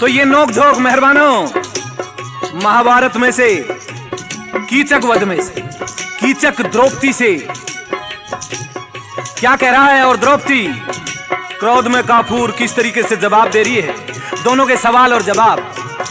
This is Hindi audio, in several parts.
तो ये नोक झोंक मेहरबानों महाभारत में से, कीचक वध में से, कीचक द्रौपदी से क्या कह रहा है और द्रौपदी क्रोध में काफूर किस तरीके से जवाब दे रही है, दोनों के सवाल और जवाब।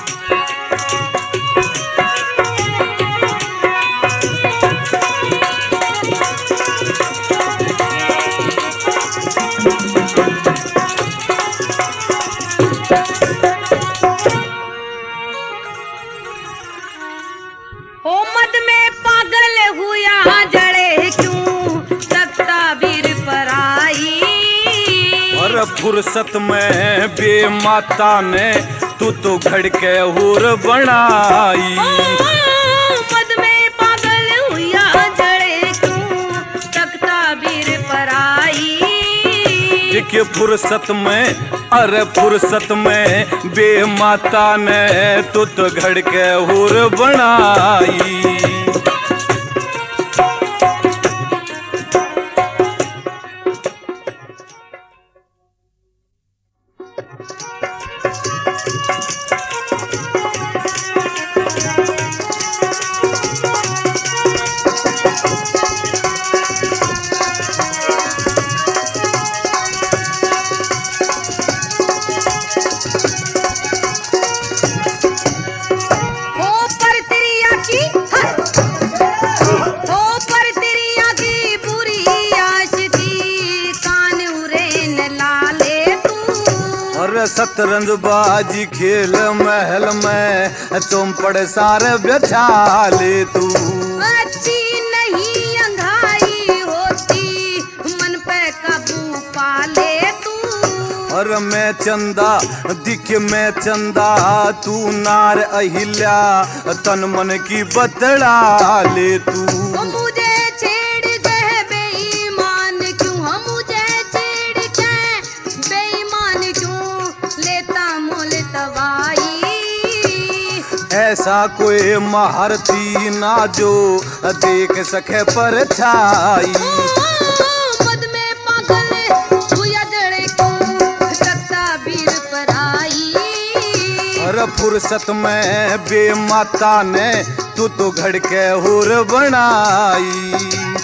फुर्सत में बेमाता ने तू तो घड़ के हुर बनाई। मद में पागल हुआ जड़े क्यों तख्ता बीर पर आई। देखिए फुर्सत में, अरे फुर्सत में बेमाता ने तू तो घड़ के हुर बनाई। शतरंज बाजी खेल महल में तुम पड़ सारे बिछा ले तू। अच्छी नहीं अंधाई होती मन पे काबू पा ले तू। और मैं चंदा दिख मैं चंदा तू नार अहिल्या तन मन की बतला ले तू। मुझे छेड़ गए बेईमान क्यों, हम मुझे छेड़ के बेईमान क्यों लेता मोल तवाई। ऐसा कोई महारथी ना जो देख सके परछाई। मद में पागल हुआ जड़े क्यों तख्ता बीर पर आई। और फुर्सत में बेमाता ने तू तो घड़ के हुर बनाई।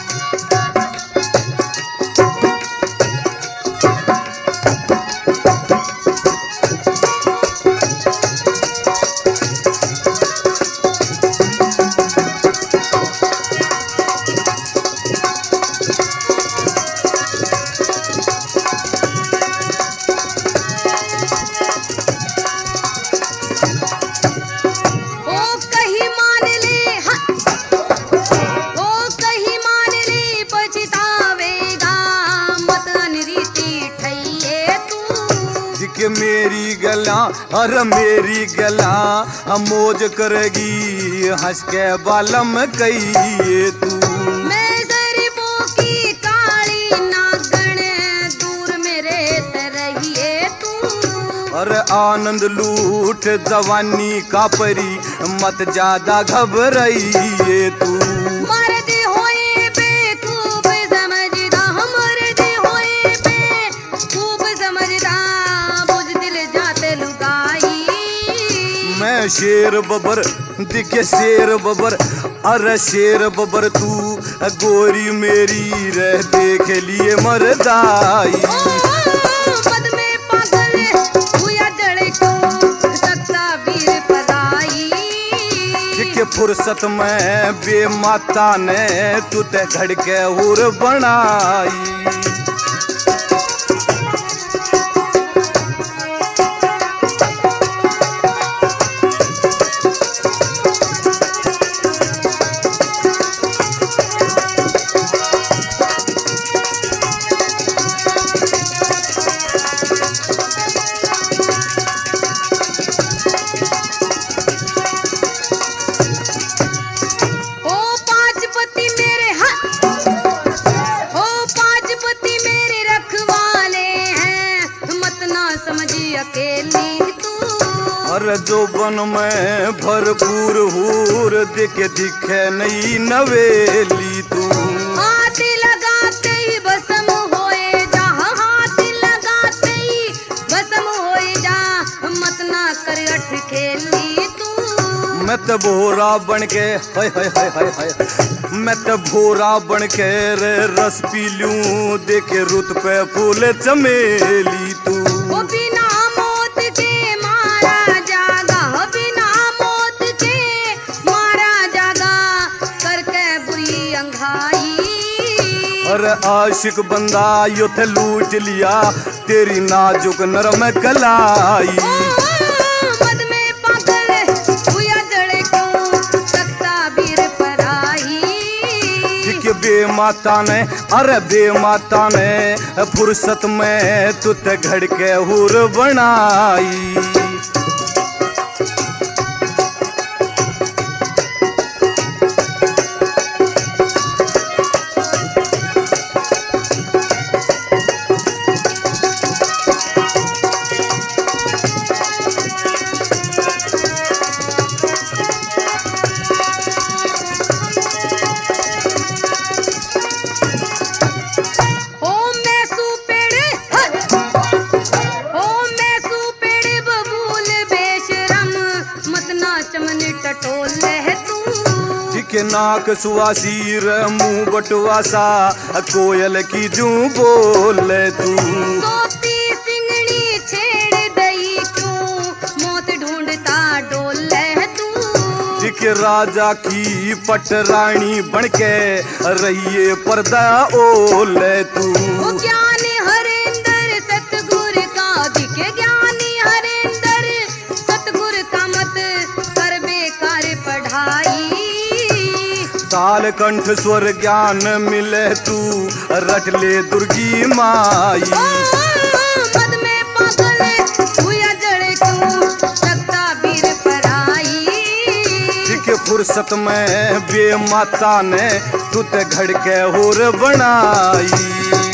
मेरी गला और मेरी गला हम मौज करेगी हंस के बालम कही तू। मैं गरीबों की काली नागण दूर मेरे तरहिए तू। और आनंद लूट जवानी का परी मत ज्यादा घबराइए तू। मर्द होए बेखूब समझदा, मर्द होए बेखूब समझदा मैं शेर बबर दिखे शेर बबर, अरे शेर बबर तू गोरी मेरी रह देख लिए मरदाई। मद में पागल हुआ जड़े क्यों तख्ता बीर पर आई। दिखे फुर्सत में बेमाता ने तू ते घड़ के हुर बनाई। और जो बन में भरपूर हूर दिखे दिखे नई नवेली तू। हाथ लगाते ही बसम होए जा, हाथ लगाते ही बसम होए जा, मत ना कर तो भोरा बन के हाय हाय हाय हाय हाय, मैं तो भोरा बन के रे रस पी लूं, देखे रुत पे फूल चमेली तू। ओ बिना मौत के मारा जागा, बिना मौत के मारा जागा, करके बुरी अंघाई। अरे आशिक बंदा यो थे लूट लिया, तेरी नाजुक नरम कलाई। मद में पागल हुआ जड़े क्यों, सकता वीर पराई। कि बेमाता ने, अरे बेमाता ने फुर्सत में तुते घड़ के हुर बनाई। के नाक सुवासी रे मुंह बटवासा, कोयल की जू बोले तू। सोती सिंगड़ी छेड़ दई क्यों, मौत ढूंढता डोले तू। के राजा की पटरानी बनके रहिए पर्दा ओले तू। ओ ज्ञानी हरेंद्र सतगुर का, दिखे ज्ञानी हरेंद्र सतगुर का, मत कर बेकार पढ़ाई। ताल कंठ स्वर ज्ञान मिले तू, रट ले दुर्गी माई। मद में पागल हुआ जड़े क्यों, सकता वीर पराई। के फुर्सत में बेमाता ने तुते घड़ के हुर बनाई।